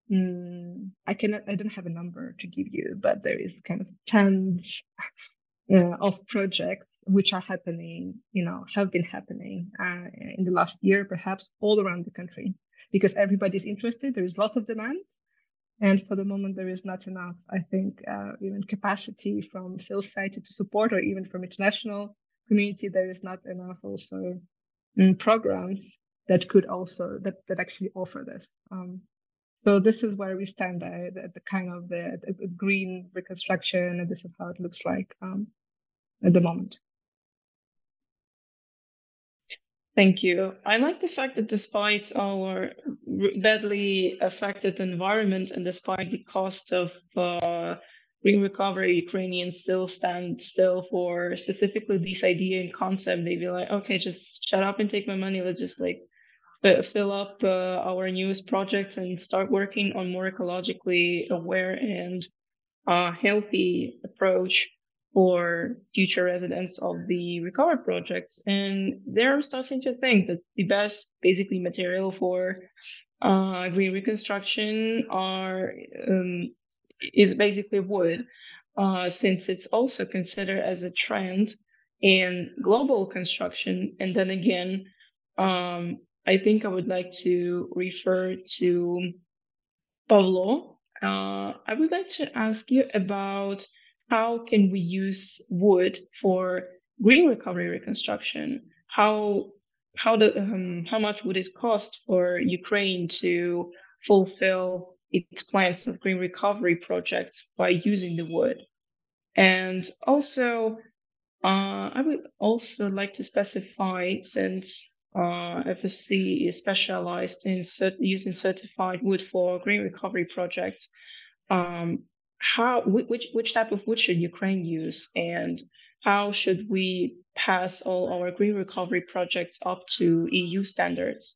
Um, I cannot. I don't have a number to give you, but there is kind of tens uh, of projects which are happening, you know, have been happening uh, in the last year, perhaps all around the country, because everybody's interested. There is lots of demand. And for the moment, there is not enough, I think, uh, even capacity from civil society to support, or even from international community, there is not enough also um, programs that could also, that, that actually offer this. Um, so this is where we stand at, at the kind of the, the green reconstruction, and this is how it looks like um, at the moment. Thank you. I like the fact that despite our badly affected environment and despite the cost of uh, green recovery, Ukrainians still stand still for specifically this idea and concept. They be like, okay, just shut up and take my money. Let's just like fill up uh, our newest projects and start working on more ecologically aware and uh, healthy approach for future residents of the recovered projects. And they're starting to think that the best basically material for uh, green reconstruction are um, is basically wood, uh, since it's also considered as a trend in global construction. And then again, um, I think I would like to refer to Pavlo. Uh, I would like to ask you about how can we use wood for green recovery reconstruction? How how the um, how much would it cost for Ukraine to fulfill its plans of green recovery projects by using the wood? And also, uh, I would also like to specify, since uh, F S C is specialized in cert- using certified wood for green recovery projects, um, how whi- which which type of wood should Ukraine use, and how should we pass all our green recovery projects up to E U standards?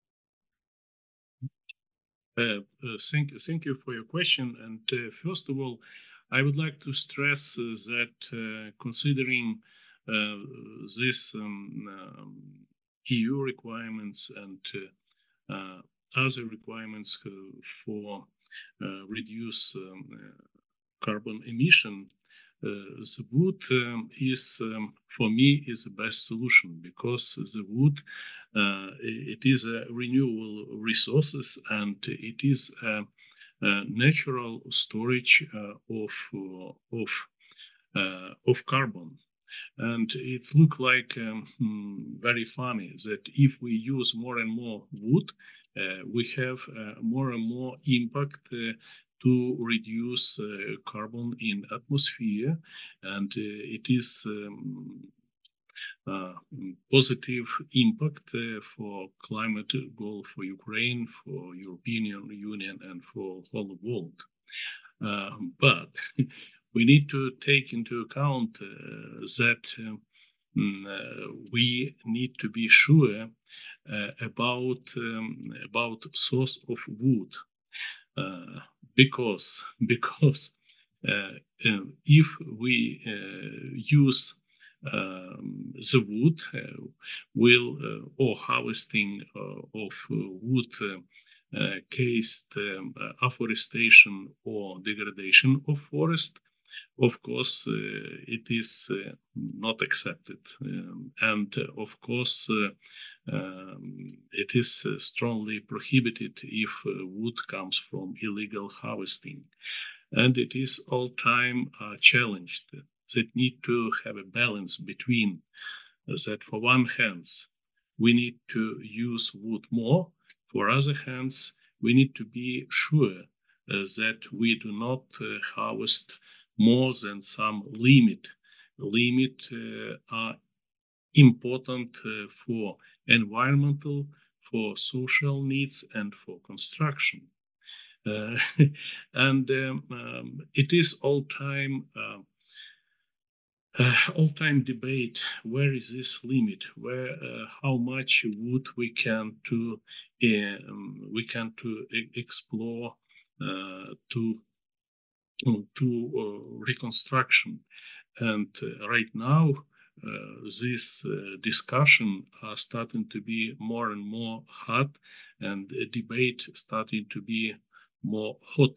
Uh, uh, thank, thank you for your question. And uh, first of all, I would like to stress uh, that uh, considering uh, this um, um, E U requirements and uh, uh, other requirements uh, for uh, reduce um, uh, carbon emission, uh, the wood um, is, um, for me, is the best solution, because the wood, uh, it is a renewable resources, and it is a, a natural storage uh, of of uh, of carbon. And it's look like um, very funny that if we use more and more wood, uh, we have uh, more and more impact uh, to reduce uh, carbon in atmosphere, and uh, it is um, uh, positive impact uh, for climate goal for Ukraine, for European Union, and for whole world. Uh, but we need to take into account uh, that uh, mm, uh, we need to be sure uh, about um, about source of wood, uh, because because uh, uh, if we uh, use um, the wood uh, will uh, or harvesting uh, of uh, wood uh, uh, cased um, uh, afforestation or degradation of forest, of course uh, it is uh, not accepted, um, and uh, of course uh, um, it is uh, strongly prohibited if uh, wood comes from illegal harvesting, and it is all time uh, challenged. That need to have a balance between uh, that for one hands we need to use wood more, for other hands we need to be sure uh, that we do not uh, harvest more than some limit. Limit uh, are important uh, for environmental, for social needs, and for construction. Uh, and um, um, it is all time uh, uh, all time debate. Where is this limit? Where uh, how much wood we can to um, we can to e- explore uh, to to uh, reconstruction. And uh, right now, uh, this uh, discussion are starting to be more and more hot, and the debate starting to be more hot,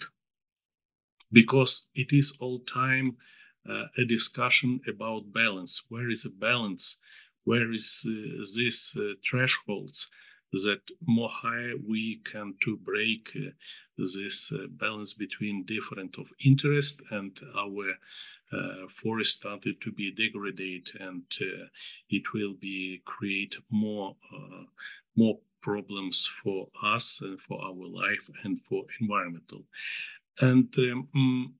because it is all time uh, a discussion about balance. Where is the balance? Where is uh, this uh, thresholds that more high we can to break uh, this uh, balance between different of interest, and our uh, forest started to be degraded, and uh, it will be create more uh, more problems for us and for our life and for environmental. And um,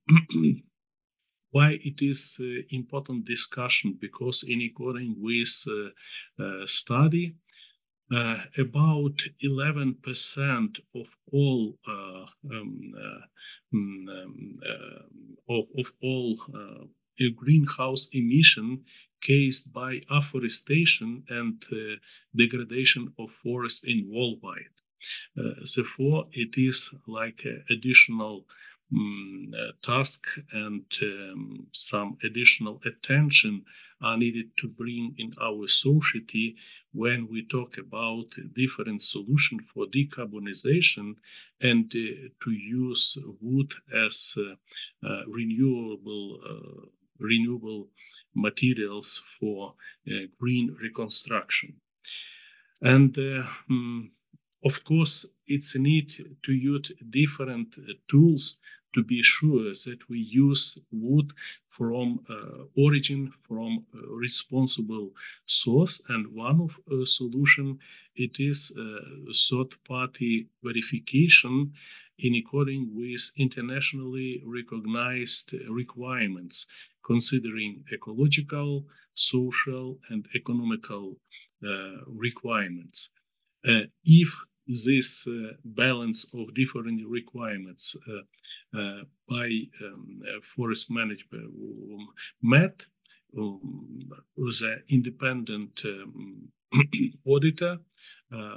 why it is uh, important discussion, because in according with uh, uh, study, uh, about eleven percent of all uh, um, uh, um, uh, of, of all uh, greenhouse emission caused by afforestation and uh, degradation of forest in worldwide. Uh, therefore, it is like uh, additional um, uh, task, and um, some additional attention are needed to bring in our society when we talk about different solution for decarbonization, and uh, to use wood as uh, uh, renewable uh, renewable materials for uh, green reconstruction. And uh, um, of course, it's a need to use different uh, tools to be sure that we use wood from uh, origin, from uh, responsible source. And one of uh, solution, it is uh, third-party verification in according with internationally recognized requirements, considering ecological, social, and economical uh, requirements. Uh, if this uh, balance of different requirements uh, uh, by um, uh, forest management um, met, um, the independent um, auditor uh,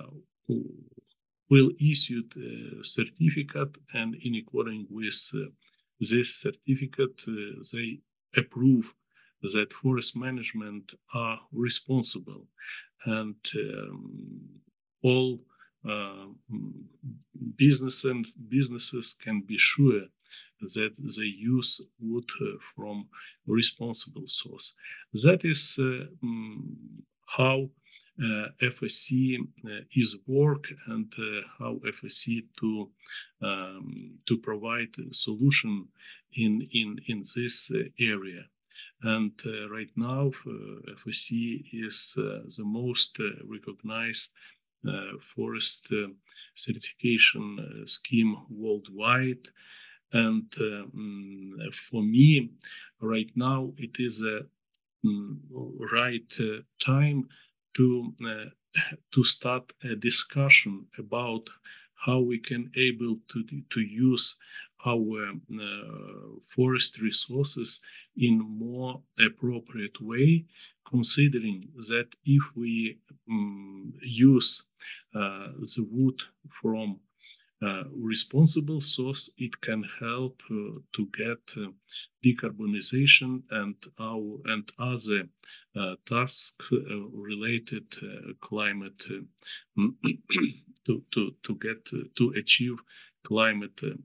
will issue a certificate, and in accordance with uh, this certificate, uh, they approve that forest management are responsible, and um, all uh, business and businesses can be sure that they use wood uh, from responsible source. That is uh, um, how uh, F S C uh, is work, and uh, how F S C to um, to provide a solution in in in this uh, area. And uh, right now, uh, F S C is uh, the most uh, recognized uh, forest uh, certification uh, scheme worldwide. And um, for me, right now, it is a um, right uh, time to uh, to start a discussion about how we can able to to use our uh, forest resources in more appropriate way, considering that if we um, use uh, the wood from uh, responsible source, it can help uh, to get uh, decarbonization and our and other uh, tasks uh, related uh, climate uh, to to to get uh, to achieve climate uh,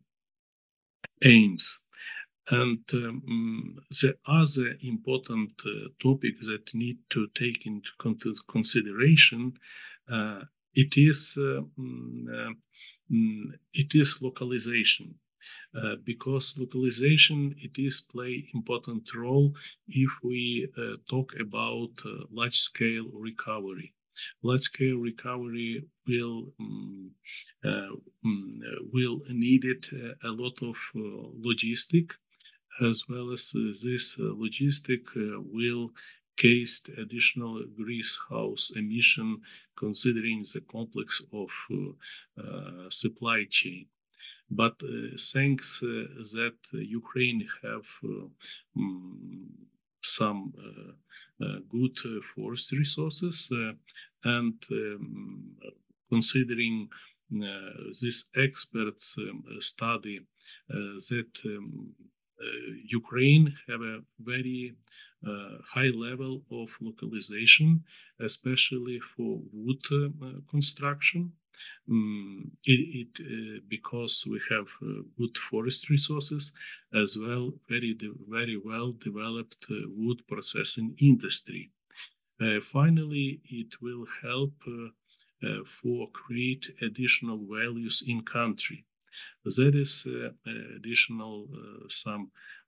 aims. And um, the other important uh, topic that need to take into consideration uh, it is uh, mm, uh, it is localization. Uh, because localization it is play important role if we uh, talk about uh, large scale recovery. Large scale recovery will um, uh, um, will need it uh, a lot of uh, logistic, as well as uh, this uh, logistic uh, will case additional greenhouse emission, considering the complex of uh, uh, supply chain. But uh, thanks uh, that Ukraine have uh, mm, some uh, uh, good uh, forest resources, uh, and um, considering uh, this experts um, study uh, that um, uh, Ukraine have a very uh, high level of localization, especially for wood uh, construction. Um, it, it uh, because we have uh, good forest resources, as well very very well developed uh, wood processing industry. Uh, finally, it will help uh, uh, for create additional values in country. That is uh, additional uh, some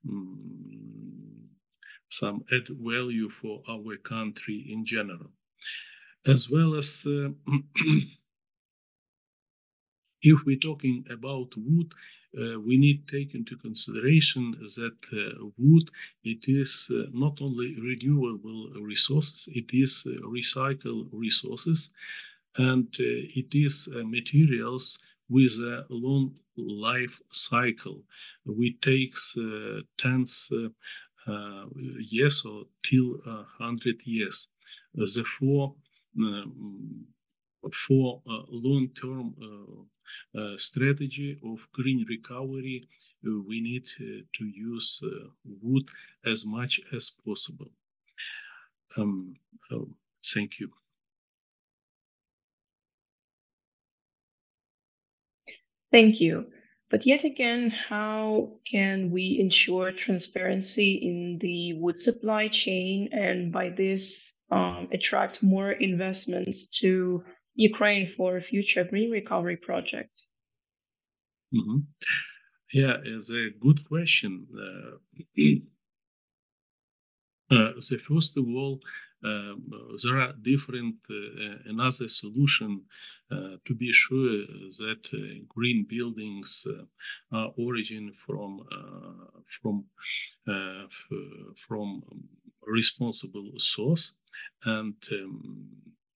um, some add value for our country in general, as well as. Uh, If we're talking about wood, uh, we need to take into consideration that uh, wood, it is uh, not only renewable resources, it is uh, recycled resources, and uh, it is uh, materials with a long life cycle, which takes uh, tens uh, uh, years or till uh, hundred years. Therefore, um, for uh, long-term uh, uh, strategy of green recovery, uh, we need uh, to use uh, wood as much as possible. Um, oh, thank you. Thank you. But yet again, how can we ensure transparency in the wood supply chain and by this um, attract more investments to Ukraine for future green recovery projects? Mm-hmm. Yeah, it's a good question. Uh, uh, so first of all, uh, there are different uh, another solution uh, to be sure that uh, green buildings uh, are origin from uh, from uh, from responsible source, and um,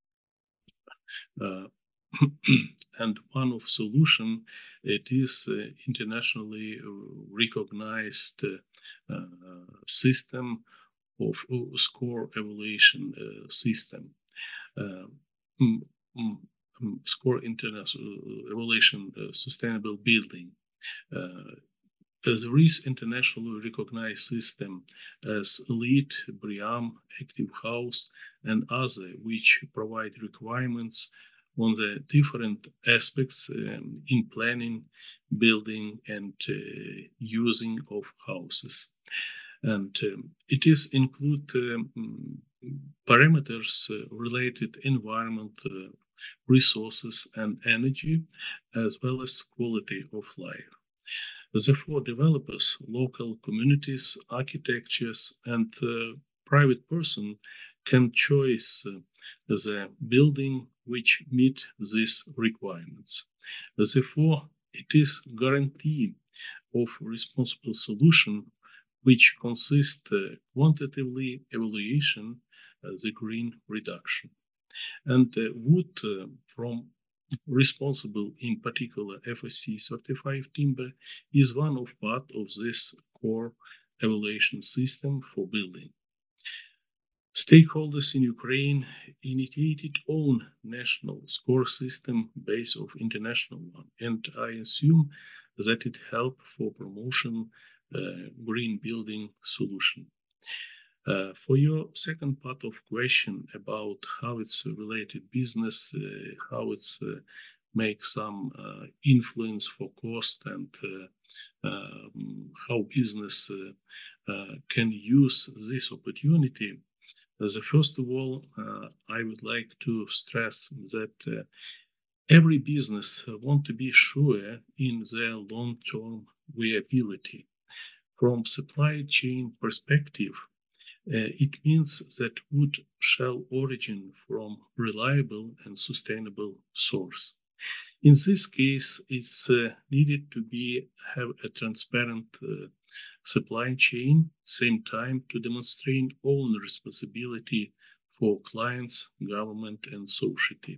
uh, and one of solution it is uh, internationally recognized uh, uh, system of uh, score evaluation uh, system. Uh, mm, mm, mm, score international evaluation uh, sustainable building. Uh, there is internationally recognized system as LEED, BREEAM, Active House, and other, which provide requirements on the different aspects um, in planning, building, and uh, using of houses. And um, it is include um, parameters uh, related environment, uh, resources, and energy, as well as quality of life. Therefore, developers, local communities, architectures, and uh, private person can choose uh, the building which meet these requirements. Therefore, it is guarantee of responsible solution which consists uh, quantitatively evaluation uh, the green reduction. And uh, wood uh, from responsible in particular F S C certified timber, is one of part of this core evaluation system for building. Stakeholders in Ukraine initiated own national score system based of international one, and I assume that it helped for promotion uh, green building solution. Uh, for your second part of question about how it's related business, uh, how it's uh, make some uh, influence for cost and uh, um, how business uh, uh, can use this opportunity. As a first of all, uh, I would like to stress that uh, every business want to be sure in their long-term viability. From supply chain perspective, uh, it means that wood shall origin from reliable and sustainable source. In this case, it's uh, needed to be have a transparent uh, supply chain, same time to demonstrate own responsibility for clients, government, and society.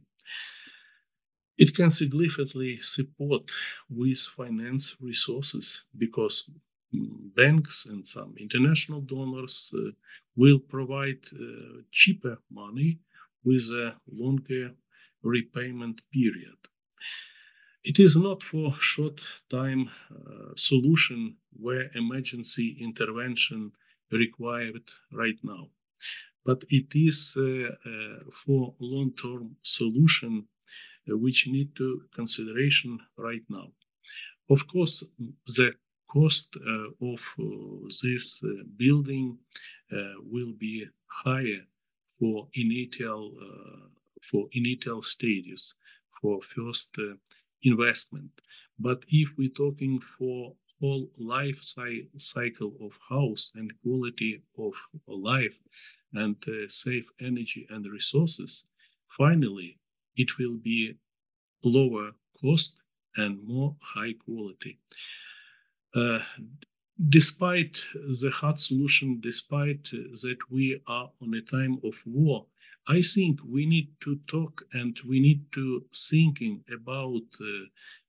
It can significantly support with finance resources because banks and some international donors uh, will provide uh, cheaper money with a longer repayment period. It is not for short time uh, solution where emergency intervention required right now, but it is uh, uh, for long-term solution uh, which need to consideration right now. Of course, the cost uh, of uh, this uh, building uh, will be higher for initial uh, for initial stages, for first uh, investment. But if we're talking for whole life cycle of house and quality of life and uh, save energy and resources, finally it will be lower cost and more high quality. Uh, despite the hard solution, despite that we are on a time of war, I think we need to talk and we need to thinking about uh,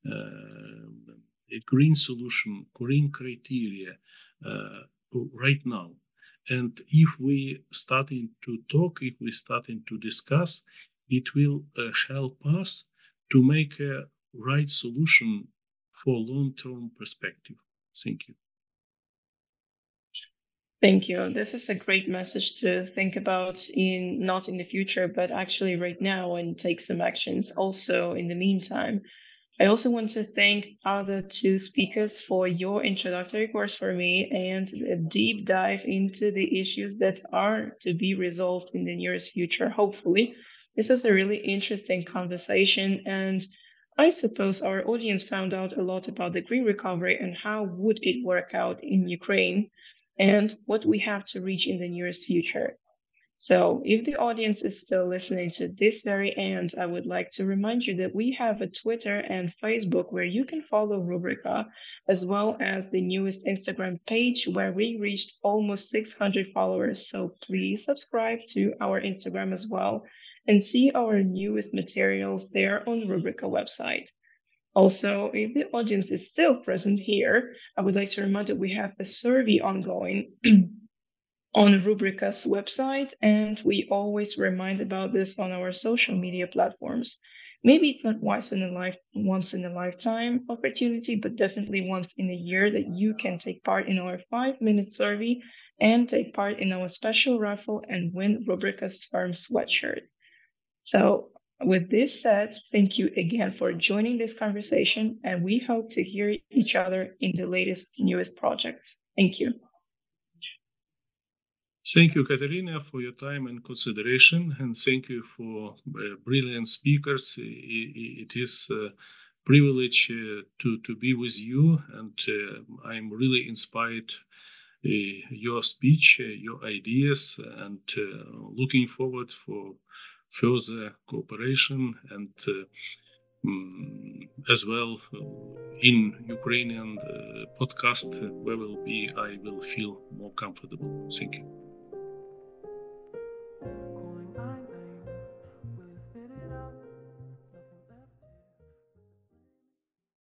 uh, a green solution, green criteria uh, right now. And if we starting to talk, if we starting to discuss, it will uh, help us to make a right solution for long-term perspective. Thank you. Thank you. This is a great message to think about in not in the future, but actually right now and take some actions also in the meantime. I also want to thank other two speakers for your introductory course for me and a deep dive into the issues that are to be resolved in the nearest future, hopefully. This was a really interesting conversation, and I suppose our audience found out a lot about the green recovery and how would it work out in Ukraine and what we have to reach in the nearest future. So, if the audience is still listening to this very end, I would like to remind you that we have a Twitter and Facebook where you can follow Rubrika, as well as the newest Instagram page where we reached almost six hundred followers. So, please subscribe to our Instagram as well and see our newest materials there on Rubrika website. Also, if the audience is still present here, I would like to remind that we have a survey ongoing on Rubrika's website, and we always remind about this on our social media platforms. Maybe it's not once in a life, once in a lifetime opportunity, but definitely once in a year that you can take part in our five-minute survey and take part in our special raffle and win Rubrika's firm sweatshirt. So, with this said, thank you again for joining this conversation, and we hope to hear each other in the latest, newest projects. Thank you. Thank you, Katerina, for your time and consideration, and thank you for uh, brilliant speakers. It is a privilege uh, to, to be with you, and uh, I'm really inspired uh, your speech, uh, your ideas, and uh, looking forward for further cooperation and uh, um, as well uh, in Ukrainian uh, podcast, uh, where will be I will feel more comfortable. Thank you.